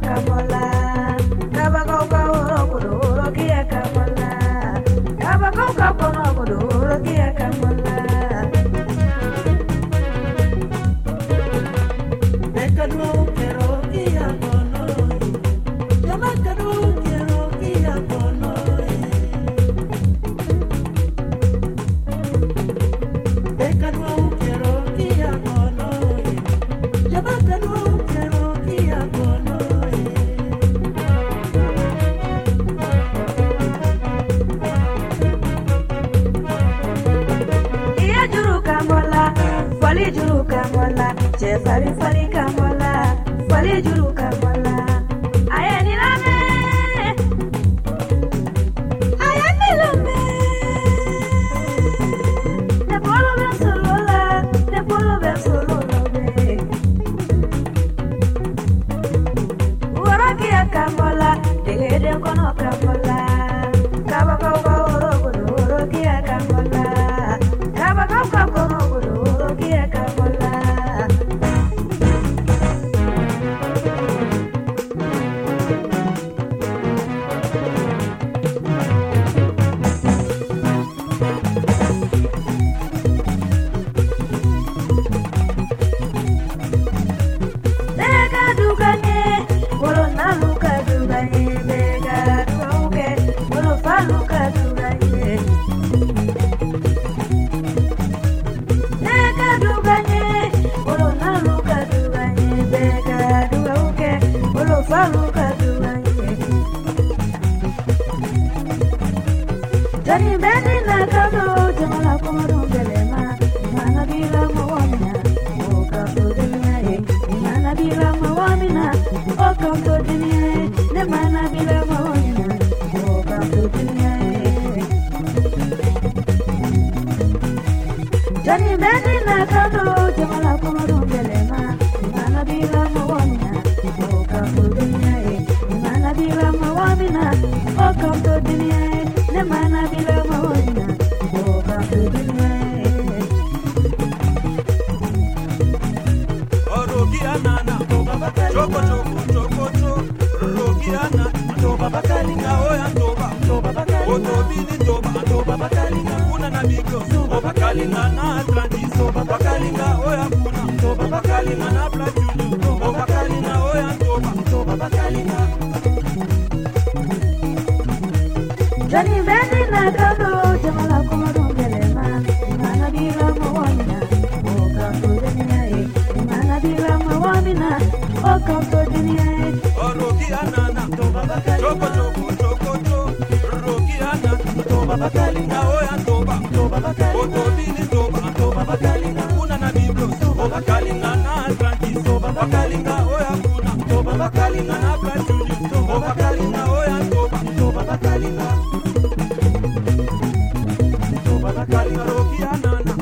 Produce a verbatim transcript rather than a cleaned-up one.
kamola, kaba koka oro kuduro kia kamola, kaba koka kono kuduro kia kamola. Bekadu kero kia kono, jama kadu kero kia kono. Bekadu kero kia kono, jama kadu kero kia kono. Iya juru kamola, fali juru kamola, che fali fali kamola, fali juru kamola. Aya ni lame, aya ni lame. Ne polo ben solo la, ne polo ben solo la be. Ora kia kamola, dege de kono kamola. Kaba kaba oro oro kia kamola. Kaba kaba kono oro kia kamola. Bega duganye, bolo na luka duganye, bega duauke, bolo fa luka duganye. Bega duganye, bolo na luka duganye, bega duauke, bolo fa luka duganye. Jani beni na kado, jamala komo belema, mana bila mawamina, oka dunia e, mana bila mawamina, oka dunia e, ne mana bila mawamina, oka dunia e. Jani beni na kado, jamala komo belema, mana bila mawamina, oka dunia e, mana bila mawamina, oka dunia e, ne mana bila mawamina, oka dunia e. Orogiana, choko choko choko choko, Rogiana, toba bakalinga oya toba, toba bakalinga, otobini toba, toba bakalinga, kuna na biko, toba bakalinga na Atlantis, toba bakalinga oya kuna, toba bakalinga na Platinum, toba bakalinga oya toba, toba bakalinga. Jani beni na kado, jamala komo belema, mana bila mawamina, oka dunia e, mana bila mawamina, oka dunia e. Orogiana, toba bakalinga, choko choko choko choko, Rogiana, toba bakalinga oya toba, toba bakalinga, otobini toba, toba bakalinga, kuna na biblos, toba bakalinga na Atlantis, toba bakalinga oya kuna, toba bakalinga na Platinum, toba bakalinga oya toba, toba bakalinga, toba bakalinga Rogiana.